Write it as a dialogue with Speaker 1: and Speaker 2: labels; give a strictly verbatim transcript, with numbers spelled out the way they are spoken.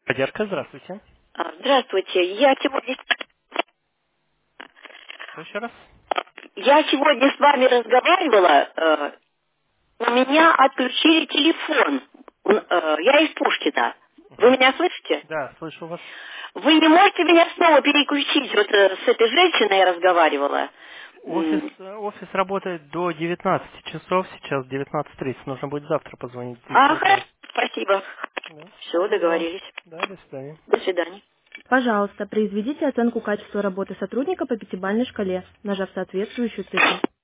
Speaker 1: Поддержка, здравствуйте.
Speaker 2: А, Здравствуйте. Я сегодня,
Speaker 1: Что еще раз?
Speaker 2: я сегодня с вами разговаривала. э, У меня отключили телефон. М, э, Я из Пушкина. Вы
Speaker 1: Мгм.
Speaker 2: меня слышите?
Speaker 1: Да, слышу вас.
Speaker 2: Вы не можете меня снова переключить? Вот э, с этой женщиной я разговаривала.
Speaker 1: Офис,
Speaker 2: М,
Speaker 1: э, офис работает до девятнадцати часов, сейчас девятнадцать тридцать. Нужно будет завтра позвонить в
Speaker 2: А,
Speaker 1: десять утра.
Speaker 2: хорошо. Спасибо.
Speaker 1: Да,
Speaker 2: Все,
Speaker 1: спасибо вам.
Speaker 2: договорились.
Speaker 1: Да, до свидания.
Speaker 2: До свидания.
Speaker 3: Пожалуйста, произведите оценку качества работы сотрудника по пятибалльной шкале, нажав соответствующую цифру.